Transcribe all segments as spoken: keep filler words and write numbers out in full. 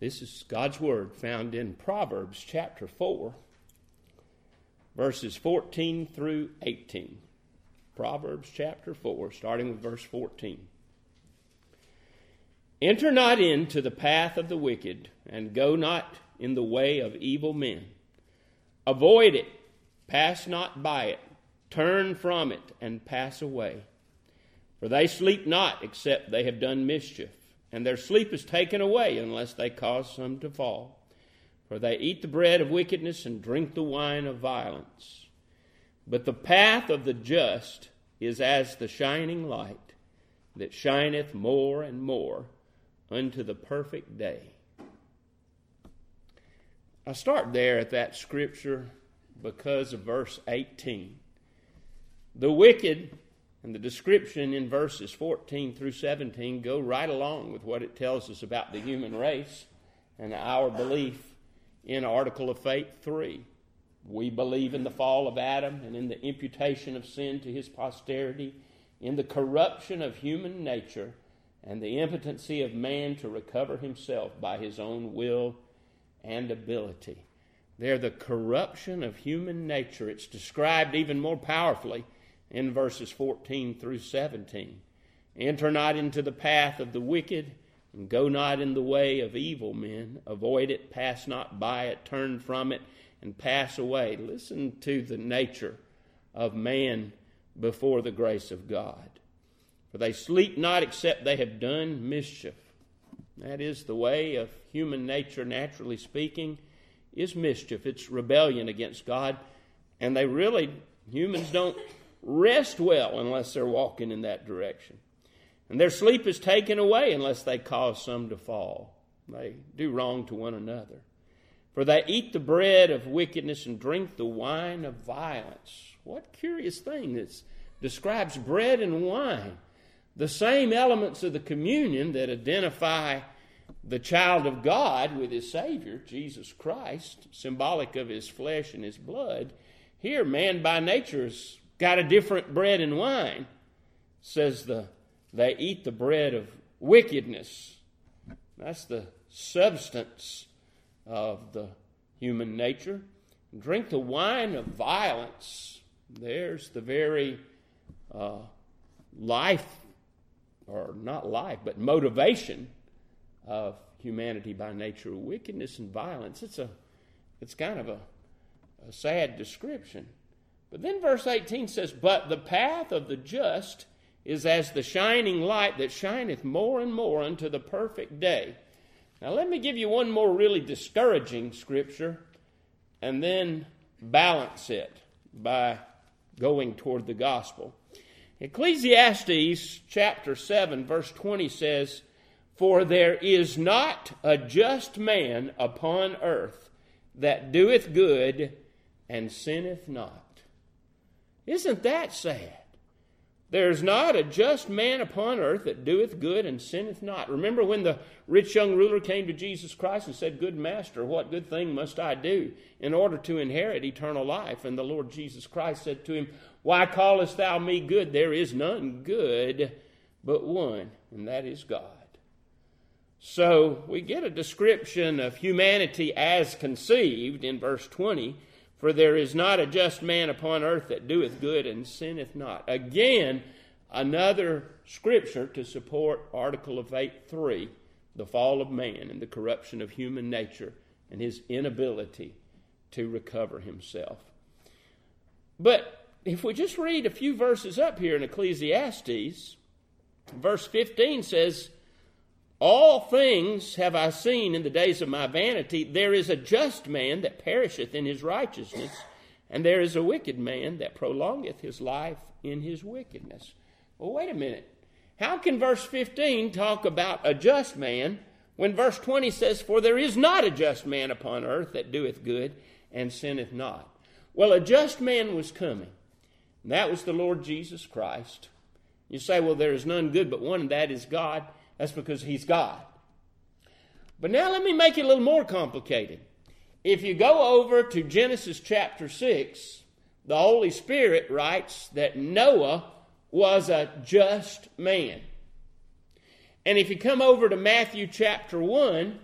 This is God's Word found in Proverbs chapter four, verses fourteen through eighteen. Proverbs chapter four, starting with verse fourteen. Enter not into the path of the wicked, and go not in the way of evil men. Avoid it, pass not by it, turn from it, and pass away. For they sleep not, except they have done mischief, and their sleep is taken away, unless they cause some to fall. For they eat the bread of wickedness, and drink the wine of violence. But the path of the just is as the shining light, that shineth more and more unto the perfect day. I start there at that scripture because of verse eighteen. The wicked and the description in verses fourteen through seventeen go right along with what it tells us about the human race and our belief in Article of Faith three. We believe in the fall of Adam and in the imputation of sin to his posterity, in the corruption of human nature, and the impotency of man to recover himself by his own will and ability. They're the corruption of human nature. It's described even more powerfully in verses fourteen through seventeen. Enter not into the path of the wicked, and go not in the way of evil men. Avoid it, pass not by it, turn from it, and pass away. Listen to the nature of man before the grace of God. For they sleep not, except they have done mischief. That is the way of human nature, naturally speaking, is mischief. It's rebellion against God. And they really, humans don't rest well unless they're walking in that direction. And their sleep is taken away unless they cause some to fall. They do wrong to one another. For they eat the bread of wickedness and drink the wine of violence. What curious thing that describes bread and wine. The same elements of the communion that identify the child of God with his Savior, Jesus Christ, symbolic of his flesh and his blood. Here, man by nature has got a different bread and wine. Says the they eat the bread of wickedness. That's the substance of the human nature. Drink the wine of violence. There's the very uh, life, or not life, but motivation of humanity by nature. Wickedness and violence. It's a, it's kind of a, a sad description. But then verse eighteen says, but the path of the just is as the shining light that shineth more and more unto the perfect day. Now let me give you one more really discouraging scripture and then balance it by going toward the gospel. Ecclesiastes chapter seven verse twenty says, for there is not a just man upon earth that doeth good and sinneth not. Isn't that sad? There is not a just man upon earth that doeth good and sinneth not. Remember when the rich young ruler came to Jesus Christ and said, good master, what good thing must I do in order to inherit eternal life? And the Lord Jesus Christ said to him, why callest thou me good? There is none good but one, and that is God. So we get a description of humanity as conceived in verse twenty. For there is not a just man upon earth that doeth good and sinneth not. Again, another scripture to support Article of Faith three, the fall of man and the corruption of human nature and his inability to recover himself. But if we just read a few verses up here in Ecclesiastes, verse fifteen says, all things have I seen in the days of my vanity. There is a just man that perisheth in his righteousness, and there is a wicked man that prolongeth his life in his wickedness. Well, wait a minute. How can verse fifteen talk about a just man when verse twenty says, for there is not a just man upon earth that doeth good and sinneth not? Well, a just man was coming. And that was the Lord Jesus Christ. You say, well, there is none good but one, and that is God. That's because he's God. But now let me make it a little more complicated. If you go over to Genesis chapter six, the Holy Spirit writes that Noah was a just man. And if you come over to Matthew chapter one,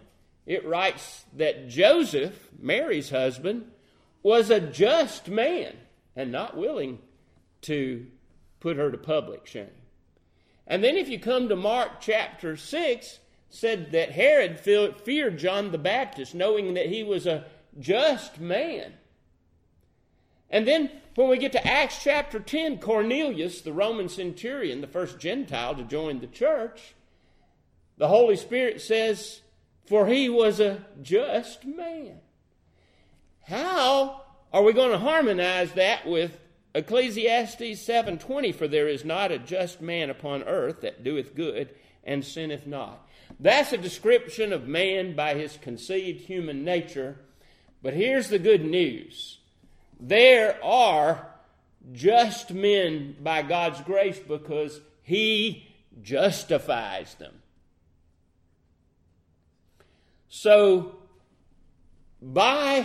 it writes that Joseph, Mary's husband, was a just man and not willing to put her to public shame. And then if you come to Mark chapter six, said that Herod feared John the Baptist, knowing that he was a just man. And then when we get to Acts chapter ten, Cornelius, the Roman centurion, the first Gentile to join the church, the Holy Spirit says, for he was a just man. How are we going to harmonize that with Ecclesiastes seven twenty? For there is not a just man upon earth that doeth good and sinneth not. That's a description of man by his conceived human nature. But here's the good news. There are just men by God's grace because he justifies them. So, by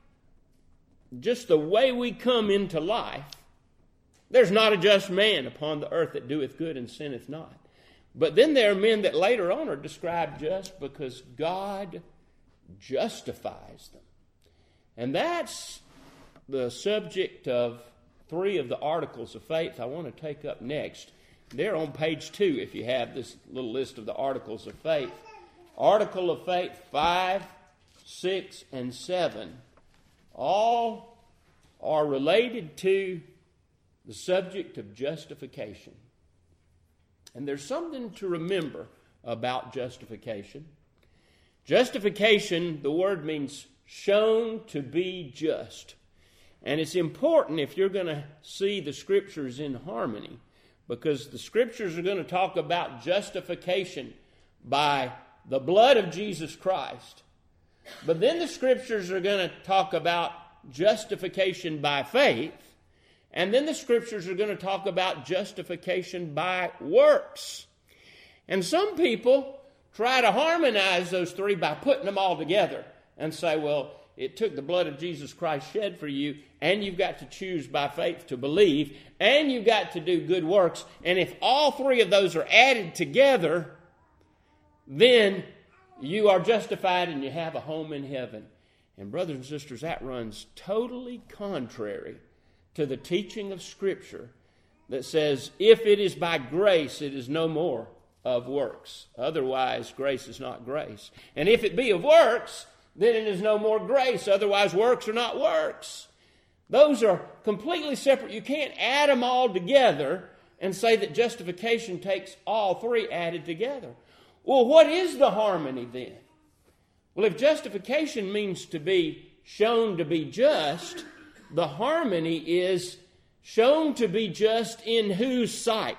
just the way we come into life, there's not a just man upon the earth that doeth good and sinneth not. But then there are men that later on are described just because God justifies them. And that's the subject of three of the articles of faith I want to take up next. They're on page two if you have this little list of the articles of faith. Article of faith five, six, and seven all are related to the subject of justification. And there's something to remember about justification. Justification, the word means shown to be just. And it's important if you're going to see the Scriptures in harmony, because the Scriptures are going to talk about justification by the blood of Jesus Christ. But then the Scriptures are going to talk about justification by faith. And then the Scriptures are going to talk about justification by works. And some people try to harmonize those three by putting them all together and say, well, it took the blood of Jesus Christ shed for you, and you've got to choose by faith to believe, and you've got to do good works. And if all three of those are added together, then you are justified and you have a home in heaven. And brothers and sisters, that runs totally contrary to the teaching of Scripture that says, if it is by grace, it is no more of works. Otherwise, grace is not grace. And if it be of works, then it is no more grace. Otherwise, works are not works. Those are completely separate. You can't add them all together and say that justification takes all three added together. Well, what is the harmony then? Well, if justification means to be shown to be just, the harmony is shown to be just in whose sight?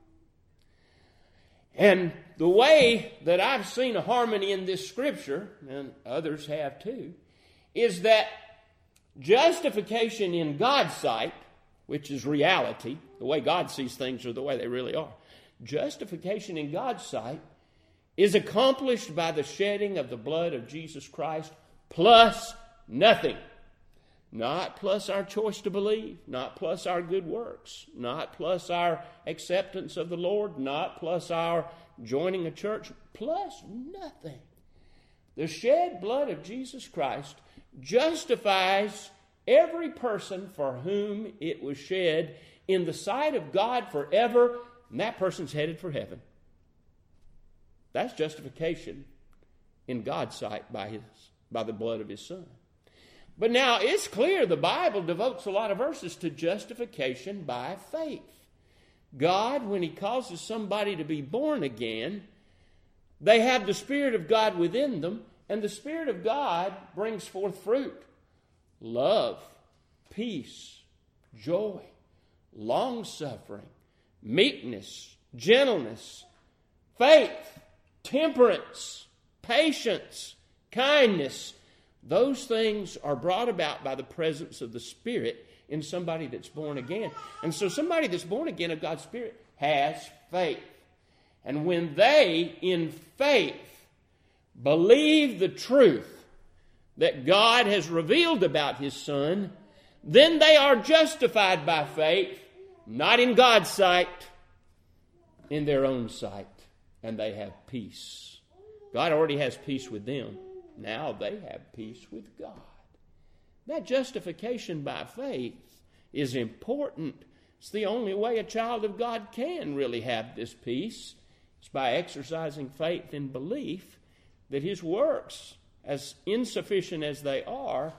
And the way that I've seen a harmony in this Scripture, and others have too, is that justification in God's sight, which is reality, the way God sees things are the way they really are. Justification in God's sight is accomplished by the shedding of the blood of Jesus Christ plus nothing. Not plus our choice to believe, not plus our good works, not plus our acceptance of the Lord, not plus our joining a church, plus nothing. The shed blood of Jesus Christ justifies every person for whom it was shed in the sight of God forever, and that person's headed for heaven. That's justification in God's sight by his, by the blood of his Son. But now it's clear the Bible devotes a lot of verses to justification by faith. God, when he causes somebody to be born again, they have the Spirit of God within them, and the Spirit of God brings forth fruit. Love, peace, joy, long-suffering, meekness, gentleness, faith, temperance, patience, kindness. Those things are brought about by the presence of the Spirit in somebody that's born again. And so somebody that's born again of God's Spirit has faith. And when they, in faith, believe the truth that God has revealed about his Son, then they are justified by faith, not in God's sight, in their own sight. And they have peace. God already has peace with them. Now they have peace with God. That justification by faith is important. It's the only way a child of God can really have this peace. It's by exercising faith and belief that his works, as insufficient as they are,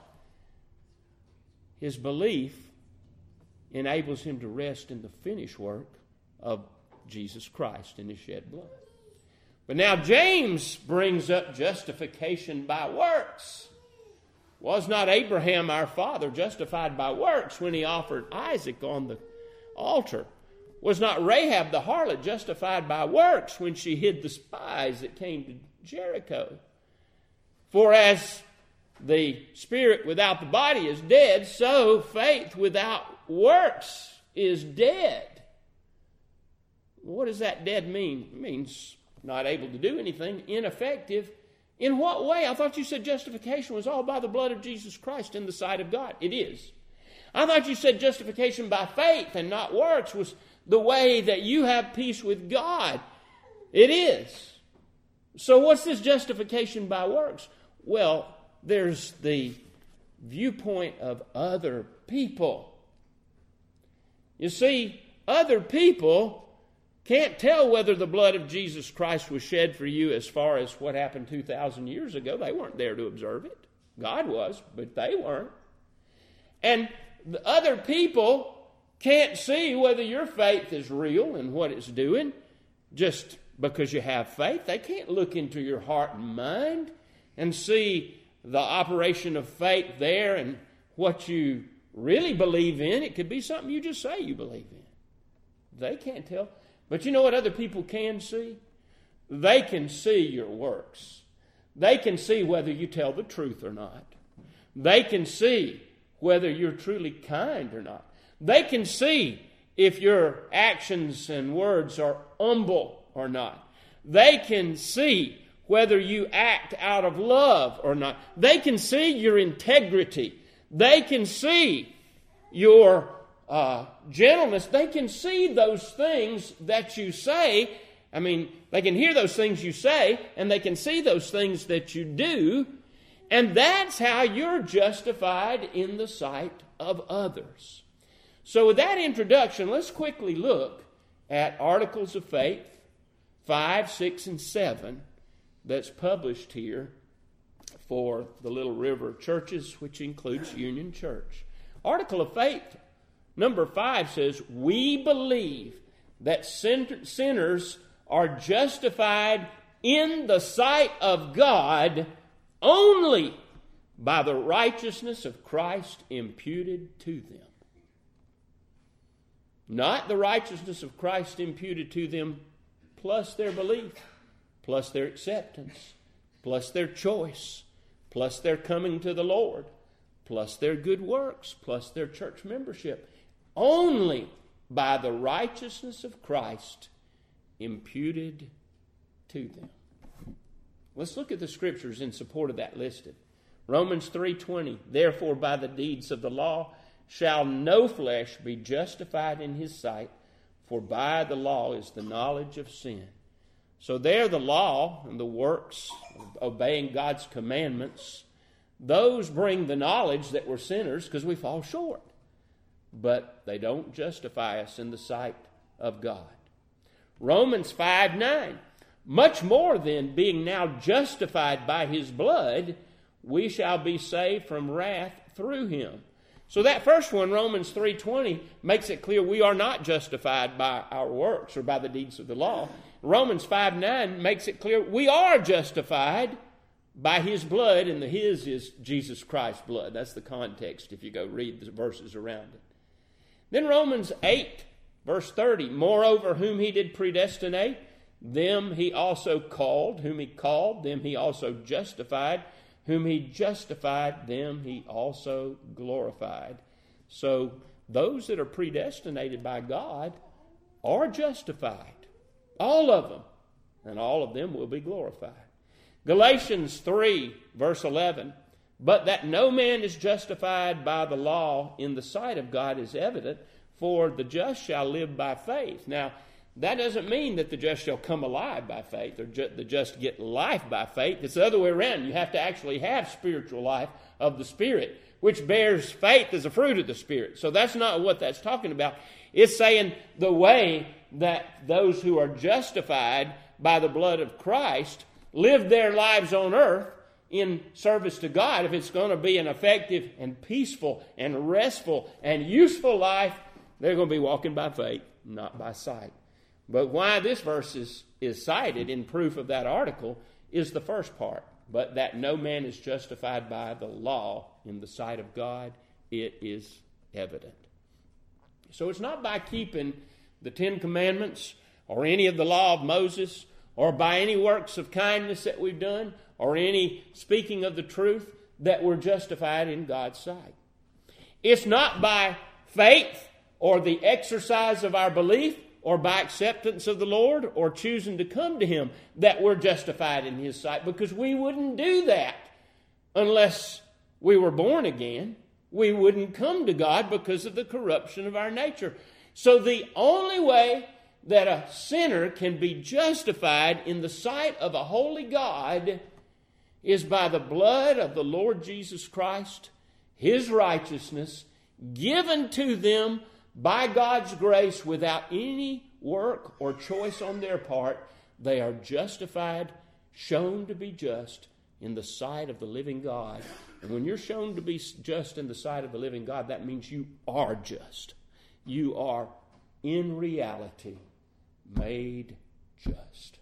his belief enables him to rest in the finished work of Jesus Christ in his shed blood. But now James brings up justification by works. Was not Abraham our father justified by works when he offered Isaac on the altar? Was not Rahab the harlot justified by works when she hid the spies that came to Jericho? For as the spirit without the body is dead, so faith without works is dead. What does that dead mean? It means not able to do anything, ineffective. In what way? I thought you said justification was all by the blood of Jesus Christ in the sight of God. It is. I thought you said justification by faith and not works was the way that you have peace with God. It is. So what's this justification by works? Well, there's the viewpoint of other people. You see, other people can't tell whether the blood of Jesus Christ was shed for you as far as what happened two thousand years ago. They weren't there to observe it. God was, but they weren't. And the other people can't see whether your faith is real and what it's doing just because you have faith. They can't look into your heart and mind and see the operation of faith there and what you really believe in. It could be something you just say you believe in. They can't tell. But you know what other people can see? They can see your works. They can see whether you tell the truth or not. They can see whether you're truly kind or not. They can see if your actions and words are humble or not. They can see whether you act out of love or not. They can see your integrity. They can see your uh, gentleness. They can see those things that you say. I mean, they can hear those things you say, and they can see those things that you do. And that's how you're justified in the sight of others. So with that introduction, let's quickly look at Articles of Faith five, six, and seven that's published here for the Little River churches, which includes Union Church. Article of Faith number five says, we believe that sin- sinners are justified in the sight of God only by the righteousness of Christ imputed to them. Not the righteousness of Christ imputed to them plus their belief, plus their acceptance, plus their choice, plus their coming to the Lord, plus their good works, plus their church membership. Only by the righteousness of Christ imputed to them. Let's look at the scriptures in support of that listed. Romans three twenty, therefore by the deeds of the law shall no flesh be justified in his sight, for by the law is the knowledge of sin. So there the law and the works of obeying God's commandments, those bring the knowledge that we're sinners because we fall short. But they don't justify us in the sight of God. Romans five nine, much more than being now justified by his blood, we shall be saved from wrath through him. So that first one, Romans three twenty, makes it clear we are not justified by our works or by the deeds of the law. Romans five nine makes it clear we are justified by his blood, and the his is Jesus Christ's blood. That's the context if you go read the verses around it. Then Romans eight, verse thirty, moreover, whom he did predestinate, them he also called. Whom he called, them he also justified. Whom he justified, them he also glorified. So those that are predestinated by God are justified. All of them. And all of them will be glorified. Galatians three, verse eleven, but that no man is justified by the law in the sight of God is evident, for the just shall live by faith. Now, that doesn't mean that the just shall come alive by faith, or ju- the just get life by faith. It's the other way around. You have to actually have spiritual life of the Spirit, which bears faith as a fruit of the Spirit. So that's not what that's talking about. It's saying the way that those who are justified by the blood of Christ live their lives on earth in service to God. If it's going to be an effective and peaceful and restful and useful life, they're going to be walking by faith, not by sight. But why this verse is, is cited in proof of that article is the first part. But that no man is justified by the law in the sight of God, it is evident. So it's not by keeping the Ten Commandments or any of the law of Moses or by any works of kindness that we've done or any speaking of the truth that we're justified in God's sight. It's not by faith or the exercise of our belief or by acceptance of the Lord or choosing to come to Him that we're justified in His sight, because we wouldn't do that unless we were born again. We wouldn't come to God because of the corruption of our nature. So the only way that a sinner can be justified in the sight of a holy God is by the blood of the Lord Jesus Christ, His righteousness, given to them by God's grace without any work or choice on their part. They are justified, shown to be just in the sight of the living God. And when you're shown to be just in the sight of the living God, that means you are just. You are, in reality, made just.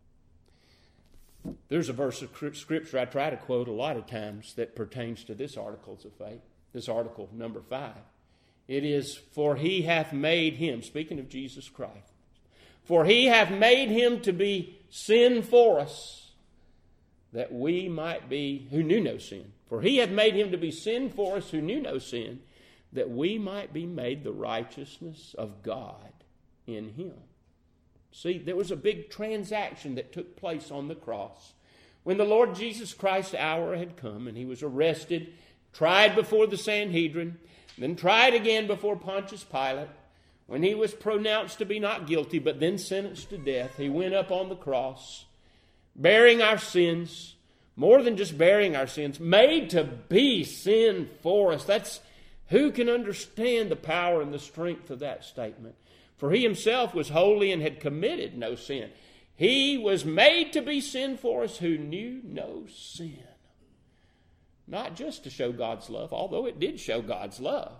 There's a verse of Scripture I try to quote a lot of times that pertains to this articles of faith, this article number five. It is, for He hath made Him, speaking of Jesus Christ, for He hath made Him to be sin for us, that we might be, who knew no sin. For He hath made Him to be sin for us who knew no sin, that we might be made the righteousness of God in Him. See, there was a big transaction that took place on the cross. When the Lord Jesus Christ's hour had come and He was arrested, tried before the Sanhedrin, then tried again before Pontius Pilate, when He was pronounced to be not guilty, but then sentenced to death, He went up on the cross, bearing our sins, more than just bearing our sins, made to be sin for us. That's, who can understand the power and the strength of that statement? For He Himself was holy and had committed no sin. He was made to be sin for us who knew no sin. Not just to show God's love, although it did show God's love,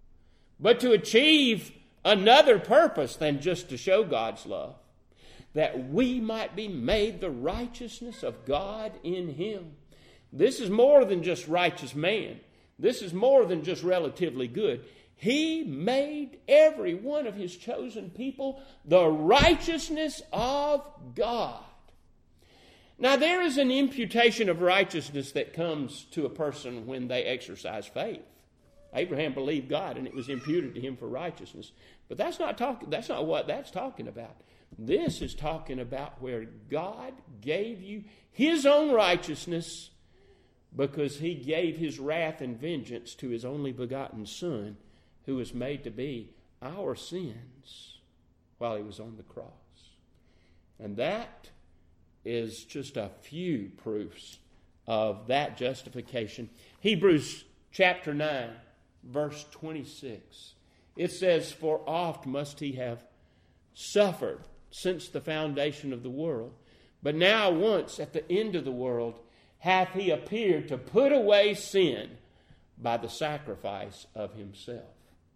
but to achieve another purpose than just to show God's love, that we might be made the righteousness of God in Him. This is more than just righteous man. This is more than just relatively good. He made every one of His chosen people the righteousness of God. Now, there is an imputation of righteousness that comes to a person when they exercise faith. Abraham believed God, and it was imputed to him for righteousness. But that's not talking. That's not what that's talking about. This is talking about where God gave you His own righteousness because He gave His wrath and vengeance to His only begotten Son, who was made to be our sins while He was on the cross. And that is just a few proofs of that justification. Hebrews chapter nine, verse twenty-six. It says, for oft must He have suffered since the foundation of the world. But now once at the end of the world hath He appeared to put away sin by the sacrifice of Himself.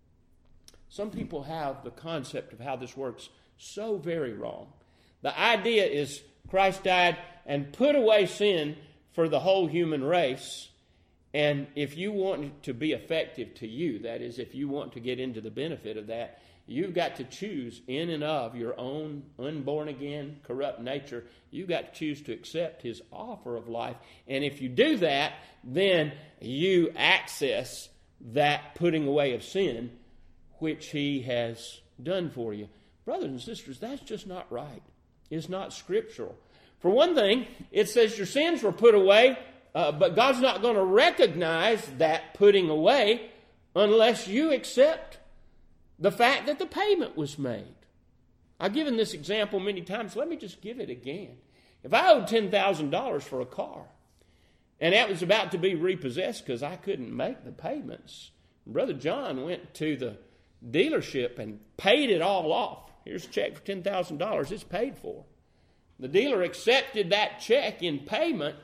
Some people have the concept of how this works so very wrong. The idea is Christ died and put away sin for the whole human race. And if you want it to be effective to you, that is, if you want to get into the benefit of that, you've got to choose in and of your own unborn again, corrupt nature. You've got to choose to accept His offer of life. And if you do that, then you access that putting away of sin, which He has done for you. Brothers and sisters, that's just not right. It's not scriptural. For one thing, it says your sins were put away, uh, but God's not going to recognize that putting away unless you accept the fact that the payment was made. I've given this example many times. Let me just give it again. If I owed ten thousand dollars for a car, and that was about to be repossessed because I couldn't make the payments, Brother John went to the dealership and paid it all off. Here's a check for ten thousand dollars. It's paid for. The dealer accepted that check in payment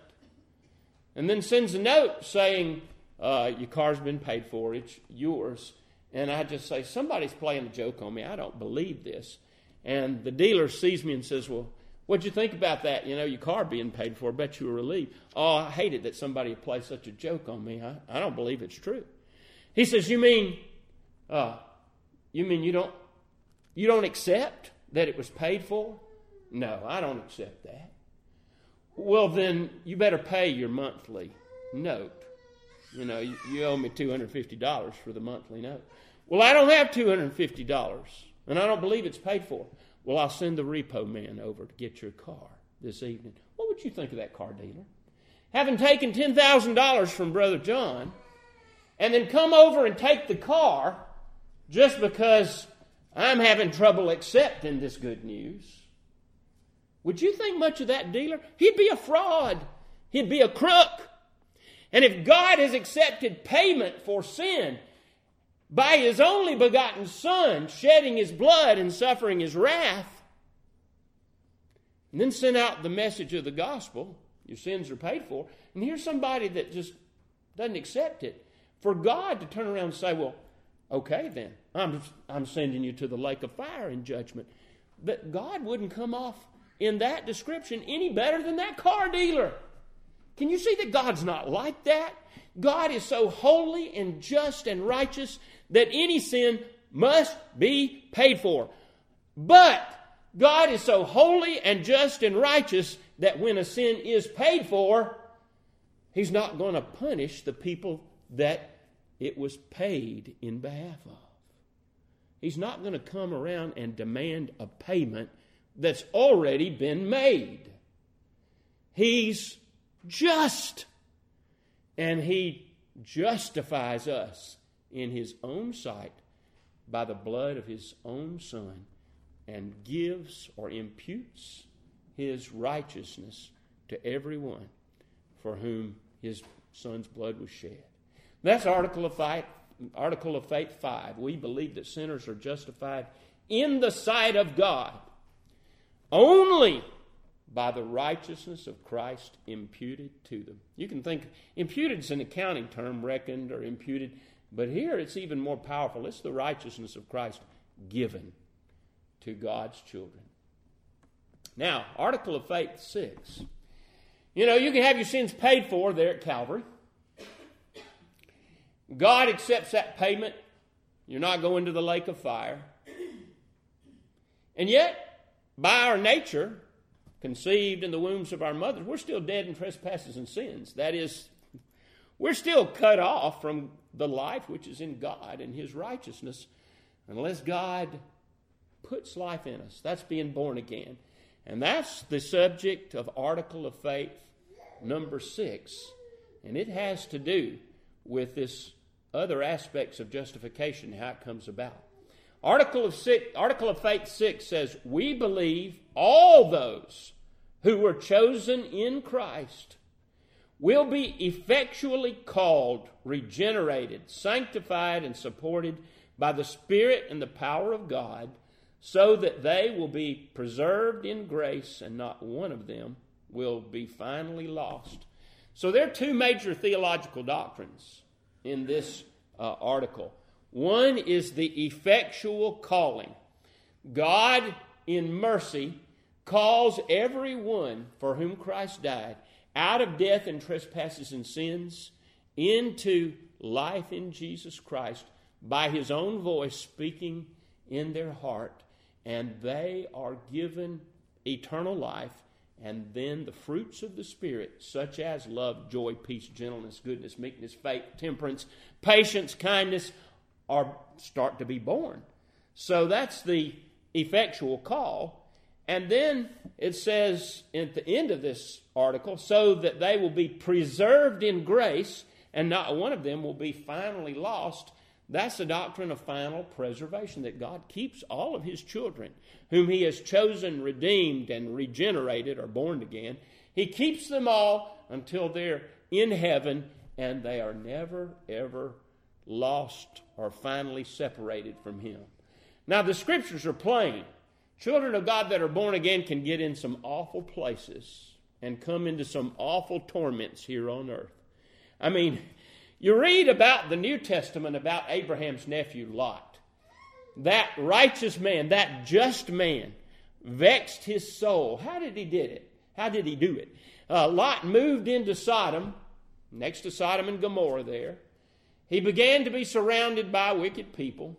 and then sends a note saying, uh, your car's been paid for. It's yours. And I just say, somebody's playing a joke on me. I don't believe this. And the dealer sees me and says, well, what'd you think about that? You know, your car being paid for. I bet you were relieved. Oh, I hated that somebody would play such a joke on me. I, I don't believe it's true. He says, you mean, uh, you mean you don't, you don't accept that it was paid for? No, I don't accept that. Well, then you better pay your monthly note. You know, you, you owe me two hundred fifty dollars for the monthly note. Well, I don't have two hundred fifty dollars, and I don't believe it's paid for. Well, I'll send the repo man over to get your car this evening. What would you think of that car dealer? Having taken ten thousand dollars from Brother John, and then come over and take the car just because I'm having trouble accepting this good news. Would you think much of that dealer? He'd be a fraud. He'd be a crook. And if God has accepted payment for sin by His only begotten Son shedding His blood and suffering His wrath, and then sent out the message of the gospel, your sins are paid for, and here's somebody that just doesn't accept it, for God to turn around and say, well, okay then, I'm, I'm sending you to the lake of fire in judgment. But God wouldn't come off in that description any better than that car dealer. Can you see that God's not like that? God is so holy and just and righteous that any sin must be paid for. But God is so holy and just and righteous that when a sin is paid for, He's not going to punish the people that it was paid in behalf of. He's not going to come around and demand a payment that's already been made. He's just, and He justifies us in His own sight by the blood of His own Son, and gives or imputes His righteousness to everyone for whom His Son's blood was shed. That's Article of Faith, Article of Faith five. We believe that sinners are justified in the sight of God only by the righteousness of Christ imputed to them. You can think, imputed is an accounting term, reckoned or imputed, but here it's even more powerful. It's the righteousness of Christ given to God's children. Now, Article of Faith six. You know, you can have your sins paid for there at Calvary. God accepts that payment. You're not going to the lake of fire. And yet, by our nature, conceived in the wombs of our mothers, we're still dead in trespasses and sins. That is, we're still cut off from the life which is in God and His righteousness unless God puts life in us. That's being born again. And that's the subject of Article of Faith number six. And it has to do with this other aspects of justification, how it comes about. Article of, six, Article of Faith six says, we believe all those who were chosen in Christ will be effectually called, regenerated, sanctified, and supported by the Spirit and the power of God, so that they will be preserved in grace, and not one of them will be finally lost. So there are two major theological doctrines in this uh, article. One is the effectual calling. God, in mercy, calls everyone for whom Christ died out of death and trespasses and sins into life in Jesus Christ by His own voice speaking in their heart, and they are given eternal life, and then the fruits of the Spirit, such as love, joy, peace, gentleness, goodness, meekness, faith, temperance, patience, kindness, are start to be born. So that's the effectual call. And then it says at the end of this article, so that they will be preserved in grace, and not one of them will be finally lost. That's the doctrine of final preservation, that God keeps all of his children, whom he has chosen, redeemed, and regenerated, or born again. He keeps them all until they're in heaven, and they are never, ever lost or finally separated from him. Now, the scriptures are plain. Children of God that are born again can get in some awful places and come into some awful torments here on earth. I mean, you read about the New Testament about Abraham's nephew Lot. That righteous man, that just man, vexed his soul. How did he did it? How did he do it? Uh, Lot moved into Sodom, next to Sodom and Gomorrah there. He began to be surrounded by wicked people.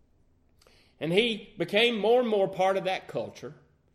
And he became more and more part of that culture.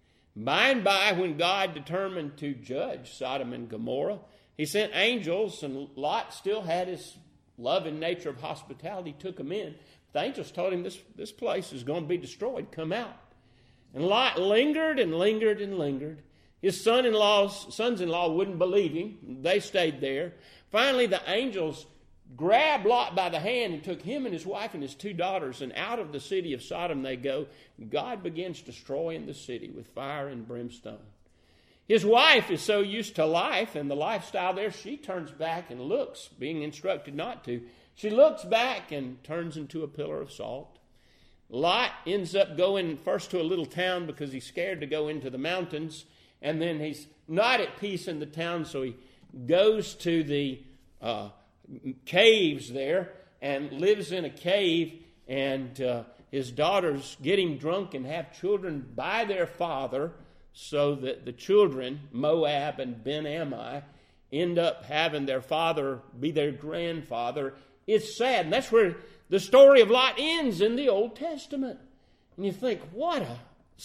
By and by, when God determined to judge Sodom and Gomorrah, he sent angels, and Lot still had his loving nature of hospitality, took him in. The angels told him, this, this place is going to be destroyed. Come out. And Lot lingered and lingered and lingered. His son-in-law's, sons-in-law wouldn't believe him. They stayed there. Finally, the angels grabbed Lot by the hand and took him and his wife and his two daughters, and out of the city of Sodom they go. God begins destroying the city with fire and brimstone. His wife is so used to life and the lifestyle there, she turns back and looks, being instructed not to. She looks back and turns into a pillar of salt. Lot ends up going first to a little town because he's scared to go into the mountains, and then he's not at peace in the town, so he goes to the uh, caves there and lives in a cave, and uh, his daughters get him drunk and have children by their father, so that the children, Moab and Ben-Ammi, end up having their father be their grandfather. It's sad, and that's where the story of Lot ends in the Old Testament. And you think, what a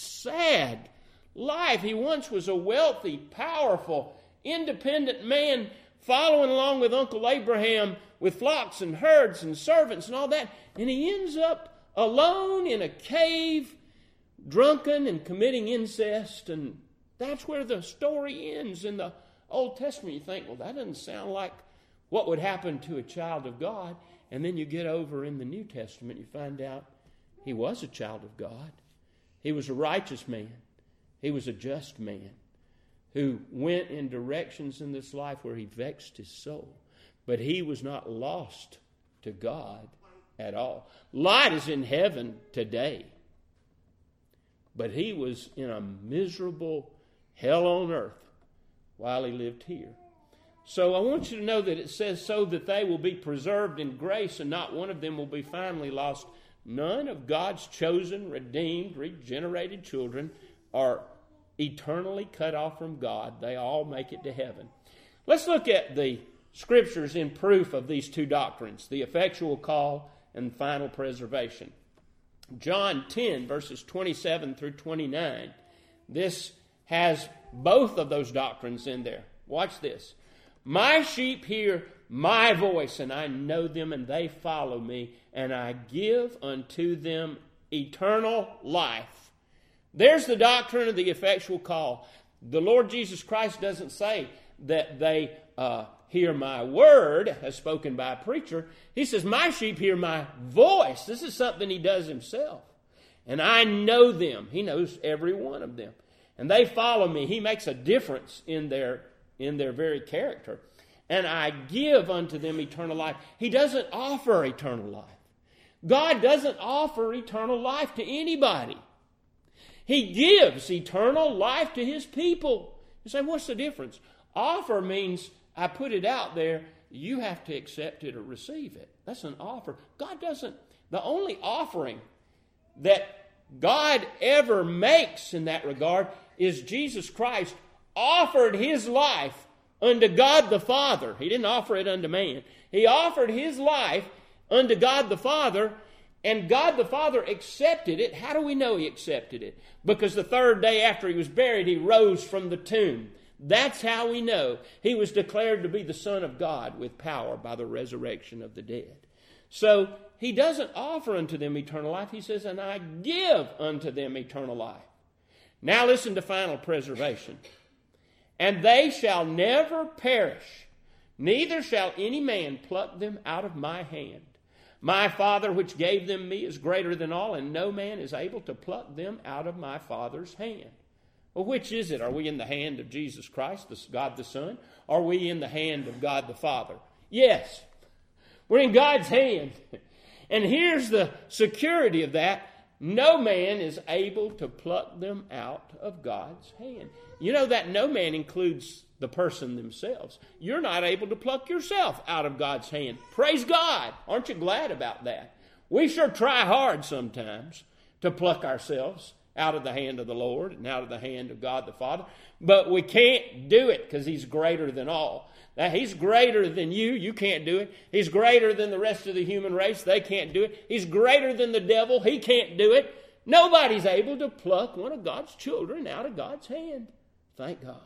sad life. He once was a wealthy, powerful, independent man following along with Uncle Abraham with flocks and herds and servants and all that. And he ends up alone in a cave, drunken and committing incest. And that's where the story ends in the Old Testament. You think, well, that doesn't sound like what would happen to a child of God. And then you get over in the New Testament, you find out he was a child of God. He was a righteous man. He was a just man who went in directions in this life where he vexed his soul. But he was not lost to God at all. Lot is in heaven today. But he was in a miserable hell on earth while he lived here. So I want you to know that it says, so that they will be preserved in grace, and not one of them will be finally lost. None of God's chosen, redeemed, regenerated children are eternally cut off from God. They all make it to heaven. Let's look at the scriptures in proof of these two doctrines, the effectual call and final preservation. John ten, verses twenty-seven through twenty-nine. This has both of those doctrines in there. Watch this. My sheep hear my voice, and I know them, and they follow me, and I give unto them eternal life. There's the doctrine of the effectual call. The Lord Jesus Christ doesn't say that they uh, hear my word as spoken by a preacher. He says, my sheep hear my voice. This is something he does himself. And I know them. He knows every one of them. And they follow me. He makes a difference in their, in their very character. And I give unto them eternal life. He doesn't offer eternal life. God doesn't offer eternal life to anybody. He gives eternal life to his people. You say, what's the difference? Offer means I put it out there. You have to accept it or receive it. That's an offer. God doesn't. The only offering that God ever makes in that regard is Jesus Christ offered his life unto God the Father. He didn't offer it unto man. He offered his life unto God the Father, and God the Father accepted it. How do we know he accepted it? Because the third day after he was buried, he rose from the tomb. That's how we know he was declared to be the Son of God with power by the resurrection of the dead. So he doesn't offer unto them eternal life. He says, and I give unto them eternal life. Now listen to final preservation. And they shall never perish, neither shall any man pluck them out of my hand. My Father which gave them me is greater than all, and no man is able to pluck them out of my Father's hand. Well, which is it? Are we in the hand of Jesus Christ, God the Son? Are we in the hand of God the Father? Yes, we're in God's hand. And here's the security of that. No man is able to pluck them out of God's hand. You know that no man includes the person themselves. You're not able to pluck yourself out of God's hand. Praise God. Aren't you glad about that? We sure try hard sometimes to pluck ourselves out of the hand of the Lord and out of the hand of God the Father. But we can't do it because He's greater than all. Now, He's greater than you. You can't do it. He's greater than the rest of the human race. They can't do it. He's greater than the devil. He can't do it. Nobody's able to pluck one of God's children out of God's hand. Thank God.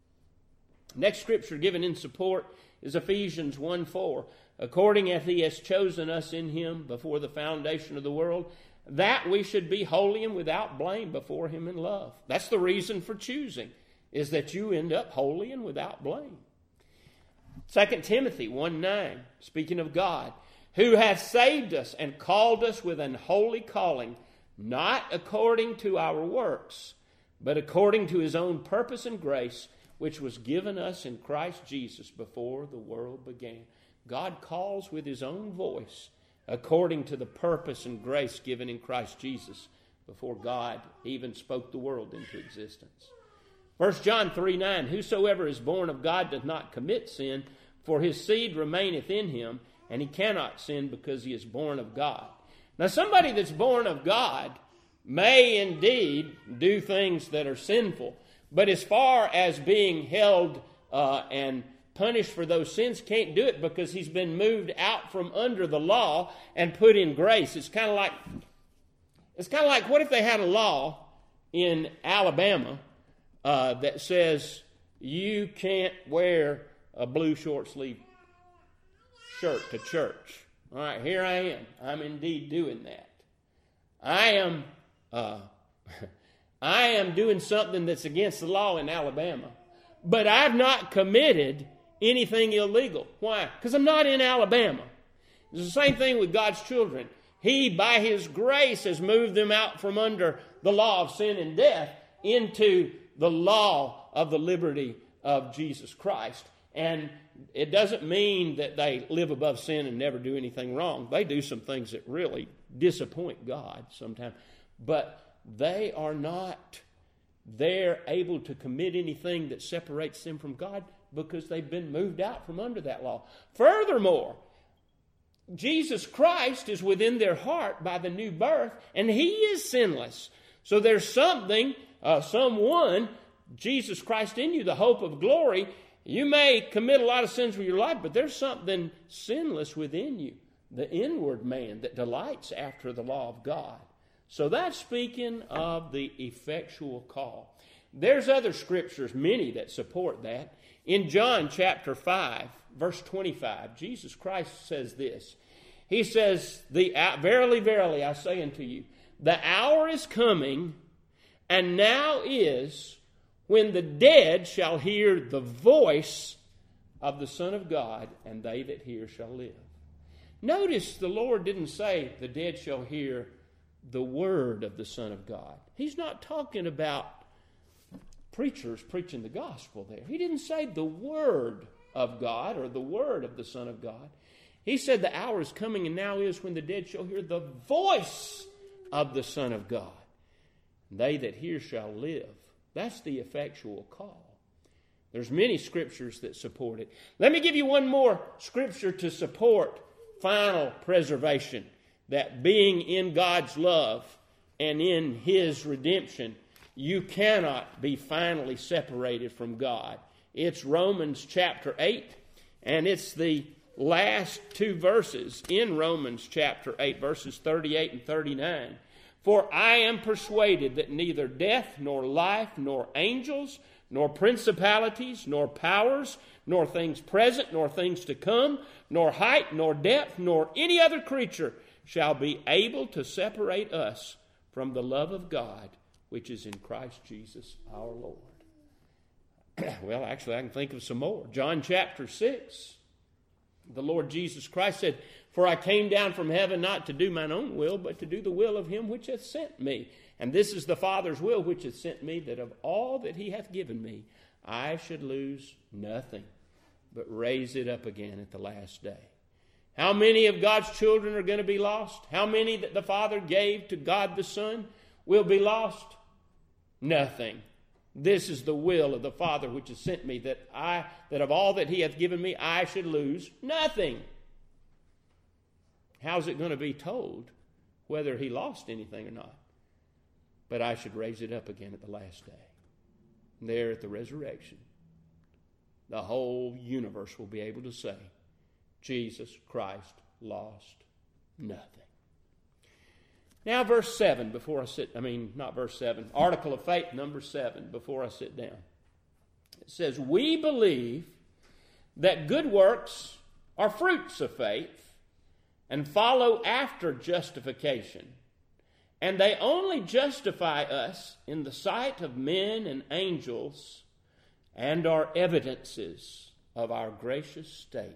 Next scripture given in support is Ephesians one four. According as He has chosen us in Him before the foundation of the world, that we should be holy and without blame before Him in love. That's the reason for choosing, is that you end up holy and without blame. Second Timothy one nine, speaking of God, who hath saved us and called us with an holy calling, not according to our works, but according to His own purpose and grace, which was given us in Christ Jesus before the world began. God calls with His own voice, according to the purpose and grace given in Christ Jesus before God even spoke the world into existence. First John three nine, whosoever is born of God doth not commit sin, for his seed remaineth in him, and he cannot sin because he is born of God. Now, somebody that's born of God may indeed do things that are sinful, but as far as being held uh, and punished for those sins, can't do it because he's been moved out from under the law and put in grace. It's kind of like, it's kind of like, what if they had a law in Alabama uh, that says you can't wear a blue short sleeve shirt to church? All right, here I am. I'm indeed doing that. I am, uh, I am doing something that's against the law in Alabama, but I've not committed anything illegal. Why? Because I'm not in Alabama. It's the same thing with God's children. He, by His grace, has moved them out from under the law of sin and death into the law of the liberty of Jesus Christ. And it doesn't mean that they live above sin and never do anything wrong. They do some things that really disappoint God sometimes. But they are not there able to commit anything that separates them from God because they've been moved out from under that law. Furthermore, Jesus Christ is within their heart by the new birth, and He is sinless. So there's something, uh, someone, Jesus Christ in you, the hope of glory. You may commit a lot of sins for your life, but there's something sinless within you, the inward man that delights after the law of God. So that's speaking of the effectual call. There's other scriptures, many, that support that. In John chapter five, verse twenty-five, Jesus Christ says this. He says, "The verily, verily, I say unto you, the hour is coming, and now is, when the dead shall hear the voice of the Son of God, and they that hear shall live." Notice the Lord didn't say the dead shall hear the word of the Son of God. He's not talking about preachers preaching the gospel there. He didn't say the word of God or the word of the Son of God. He said the hour is coming and now is when the dead shall hear the voice of the Son of God. They that hear shall live. That's the effectual call. There's many scriptures that support it. Let me give you one more scripture to support final preservation, that being in God's love and in His redemption, you cannot be finally separated from God. It's Romans chapter eight, and it's the last two verses in Romans chapter eight, verses thirty-eight and thirty-nine. "For I am persuaded that neither death, nor life, nor angels, nor principalities, nor powers, nor things present, nor things to come, nor height, nor depth, nor any other creature shall be able to separate us from the love of God, which is in Christ Jesus our Lord." Well, actually, I can think of some more. John chapter six. The Lord Jesus Christ said, "For I came down from heaven not to do mine own will, but to do the will of him which hath sent me. And this is the Father's will which hath sent me, that of all that he hath given me, I should lose nothing, but raise it up again at the last day." How many of God's children are going to be lost? How many that the Father gave to God the Son will be lost? Nothing. This is the will of the Father which has sent me, that I, that of all that he hath given me, I should lose nothing. How's it going to be told whether he lost anything or not? But I should raise it up again at the last day. There at the resurrection, the whole universe will be able to say, Jesus Christ lost nothing. Now verse seven, before I sit, I mean, not verse seven, article of faith number seven, before I sit down. It says, "We believe that good works are fruits of faith and follow after justification. And they only justify us in the sight of men and angels and are evidences of our gracious state."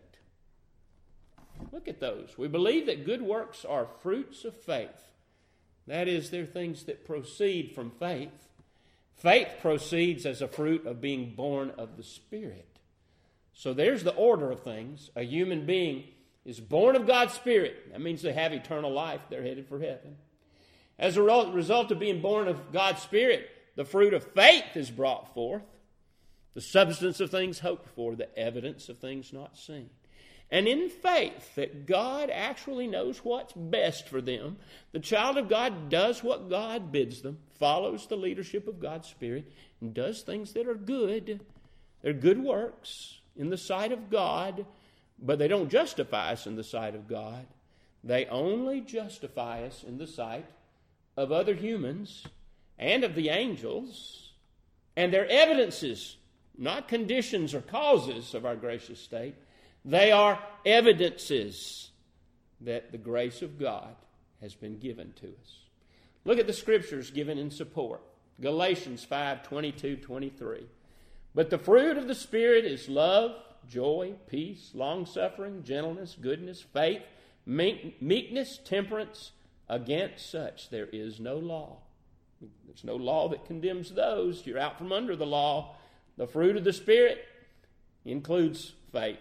Look at those. We believe that good works are fruits of faith. That is, they're things that proceed from faith. Faith proceeds as a fruit of being born of the Spirit. So there's the order of things. A human being is born of God's Spirit. That means they have eternal life. They're headed for heaven. As a result of being born of God's Spirit, the fruit of faith is brought forth. The substance of things hoped for, the evidence of things not seen. And in faith that God actually knows what's best for them, the child of God does what God bids them, follows the leadership of God's Spirit, and does things that are good. They're good works in the sight of God, but they don't justify us in the sight of God. They only justify us in the sight of other humans and of the angels, and they're evidences, not conditions or causes of our gracious state. They are evidences that the grace of God has been given to us. Look at the scriptures given in support. Galatians five, twenty-two, twenty-three. "But the fruit of the Spirit is love, joy, peace, long-suffering, gentleness, goodness, faith, meekness, temperance. Against such there is no law." There's no law that condemns those. You're out from under the law. The fruit of the Spirit includes faith.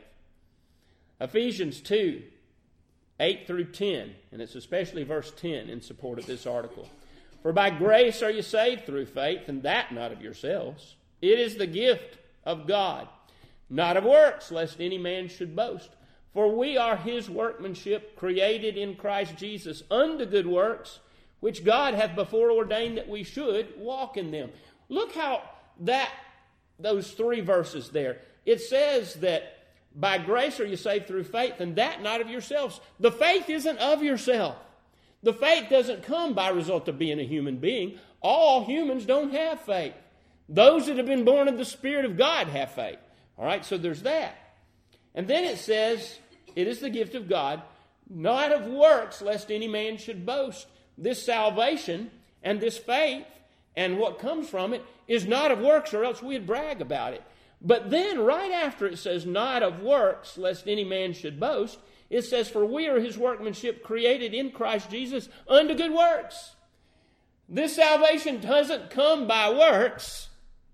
Ephesians two, eight through ten, and it's especially verse ten in support of this article. "For by grace are you saved through faith, and that not of yourselves. It is the gift of God, not of works, lest any man should boast. For we are his workmanship, created in Christ Jesus unto good works, which God hath before ordained that we should walk in them." Look how that, those three verses there, it says that by grace are you saved through faith, and that not of yourselves. The faith isn't of yourself. The faith doesn't come by result of being a human being. All humans don't have faith. Those that have been born of the Spirit of God have faith. All right, so there's that. And then it says, it is the gift of God, not of works, lest any man should boast. This salvation and this faith and what comes from it is not of works, or else we'd brag about it. But then right after it says, not of works, lest any man should boast, it says, "For we are his workmanship, created in Christ Jesus unto good works." This salvation doesn't come by works.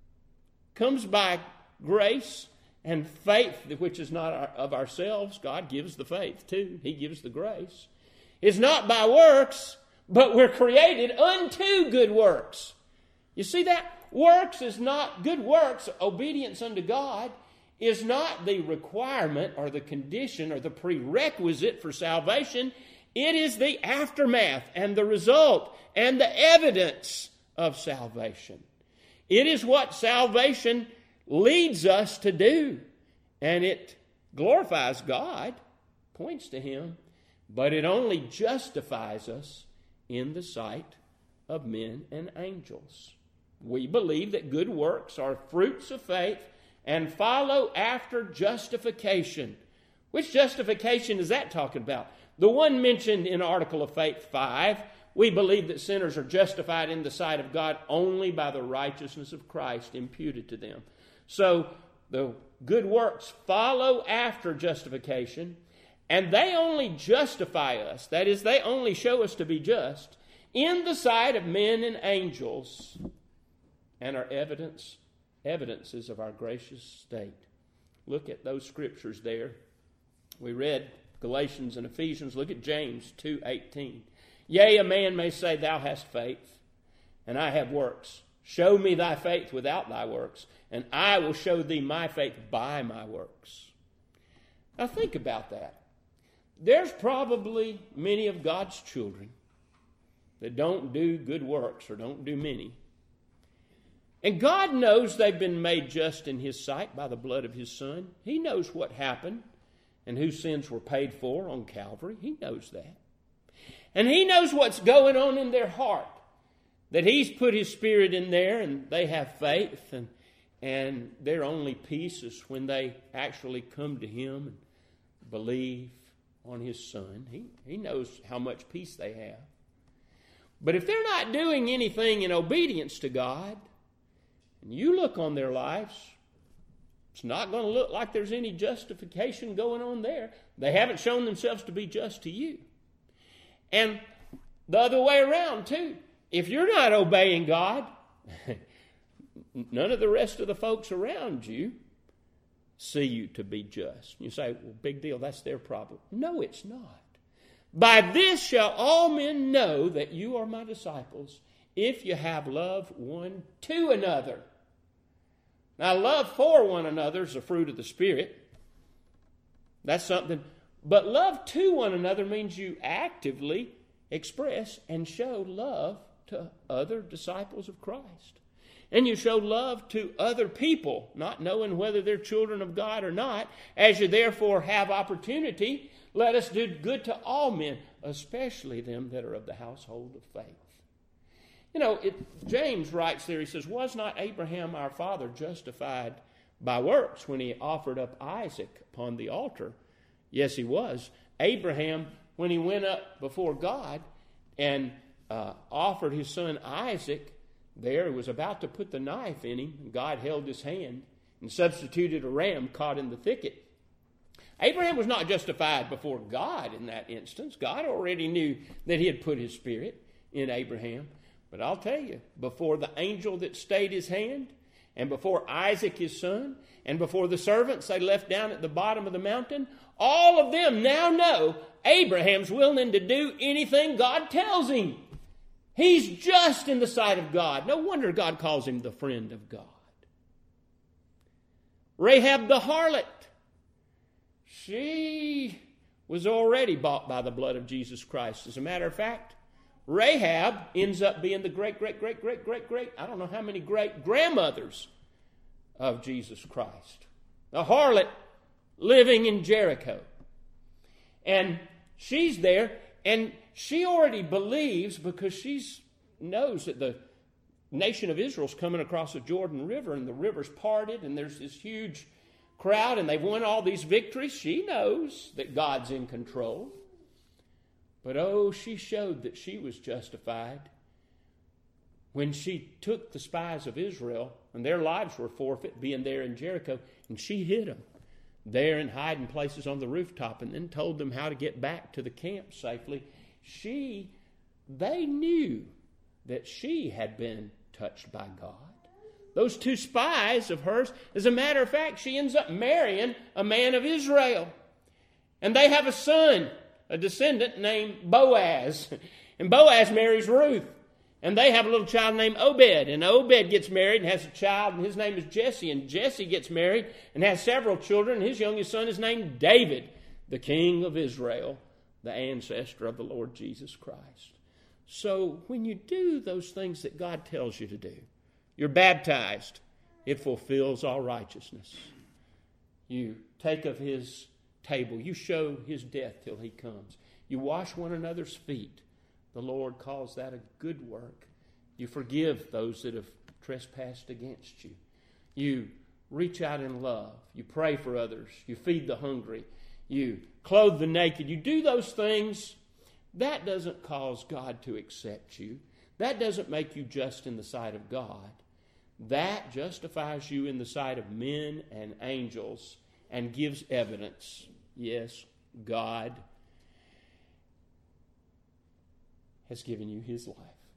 It comes by grace and faith, which is not of ourselves. God gives the faith too. He gives the grace. It's not by works, but we're created unto good works. You see that? Works is not, good works, obedience unto God, is not the requirement or the condition or the prerequisite for salvation. It is the aftermath and the result and the evidence of salvation. It is what salvation leads us to do. And it glorifies God, points to Him, but it only justifies us in the sight of men and angels. We believe that good works are fruits of faith and follow after justification. Which justification is that talking about? The one mentioned in Article of Faith five, we believe that sinners are justified in the sight of God only by the righteousness of Christ imputed to them. So the good works follow after justification, And they only justify us, that is, they only show us to be just, in the sight of men and angels, and are evidence, evidences of our gracious state. Look at those scriptures there. We read Galatians and Ephesians. Look at James two eighteen. Yea, a man may say, Thou hast faith, and I have works. Show me thy faith without thy works, and I will show thee my faith by my works. Now think about that. There's probably many of God's children that don't do good works or don't do many. And God knows they've been made just in His sight by the blood of His Son. He knows what happened and whose sins were paid for on Calvary. He knows that. And He knows what's going on in their heart, that He's put His Spirit in there and they have faith, and, and their only peace is when they actually come to Him and believe on His Son. He, he knows how much peace they have. But if they're not doing anything in obedience to God, and you look on their lives, it's not going to look like there's any justification going on there. They haven't shown themselves to be just to you. And the other way around too. If you're not obeying God, none of the rest of the folks around you see you to be just. You say, well, big deal, that's their problem. No, it's not. By this shall all men know that you are my disciples, if you have love one to another. Now, love for one another is a fruit of the Spirit. That's something. But love to one another means you actively express and show love to other disciples of Christ. And you show love to other people, not knowing whether they're children of God or not. As you therefore have opportunity, let us do good to all men, especially them that are of the household of faith. You know, it, James writes there, he says, was not Abraham our father justified by works when he offered up Isaac upon the altar? Yes, he was. Abraham, when he went up before God and uh, offered his son Isaac, there he was about to put the knife in him, and God held his hand and substituted a ram caught in the thicket. Abraham was not justified before God in that instance. God already knew that He had put His Spirit in Abraham. But I'll tell you, before the angel that stayed his hand, and before Isaac his son, and before the servants they left down at the bottom of the mountain, all of them now know Abraham's willing to do anything God tells him. He's just in the sight of God. No wonder God calls him the friend of God. Rahab the harlot, she was already bought by the blood of Jesus Christ. As a matter of fact, Rahab ends up being the great, great, great, great, great, great, I don't know how many great grandmothers of Jesus Christ. The harlot living in Jericho. And she's there, and she already believes because she knows that the nation of Israel's coming across the Jordan River, and the river's parted, and there's this huge crowd, and they've won all these victories. She knows that God's in control. But oh, she showed that she was justified when she took the spies of Israel, and their lives were forfeit being there in Jericho, and she hid them there in hiding places on the rooftop, and then told them how to get back to the camp safely. She, they knew that she had been touched by God. Those two spies of hers, as a matter of fact, she ends up marrying a man of Israel. And they have a son, a descendant named Boaz. And Boaz marries Ruth. And they have a little child named Obed. And Obed gets married and has a child, and his name is Jesse. And Jesse gets married and has several children. And his youngest son is named David, the king of Israel, the ancestor of the Lord Jesus Christ. So when you do those things that God tells you to do, you're baptized. It fulfills all righteousness. You take of his table. You show his death till he comes. You wash one another's feet. The Lord calls that a good work. You forgive those that have trespassed against you. You reach out in love. You pray for others. You feed the hungry. You clothe the naked. You do those things. That doesn't cause God to accept you. That doesn't make you just in the sight of God. That justifies you in the sight of men and angels and gives evidence. Yes, God has given you His life.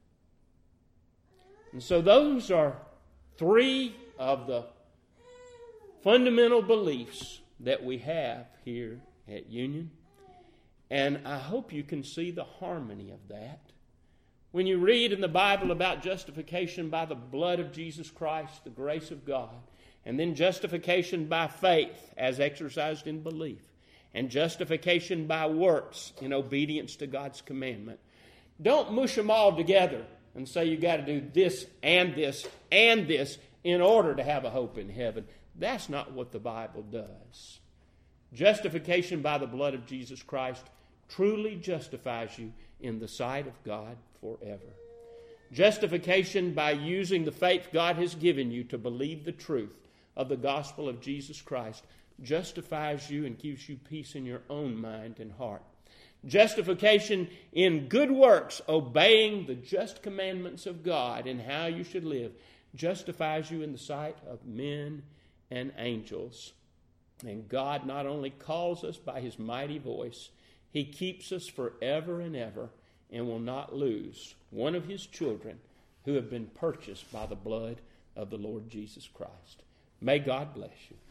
And so those are three of the fundamental beliefs that we have here at Union. And I hope you can see the harmony of that. When you read in the Bible about justification by the blood of Jesus Christ, the grace of God, and then justification by faith as exercised in belief, and justification by works in obedience to God's commandment, don't mush them all together and say you got to do this and this and this in order to have a hope in heaven. That's not what the Bible does. Justification by the blood of Jesus Christ truly justifies you in the sight of God forever. Justification by using the faith God has given you to believe the truth of the gospel of Jesus Christ justifies you and gives you peace in your own mind and heart. Justification in good works, obeying the just commandments of God and how you should live, justifies you in the sight of men and angels. And God not only calls us by His mighty voice, He keeps us forever and ever and will not lose one of His children who have been purchased by the blood of the Lord Jesus Christ. May God bless you.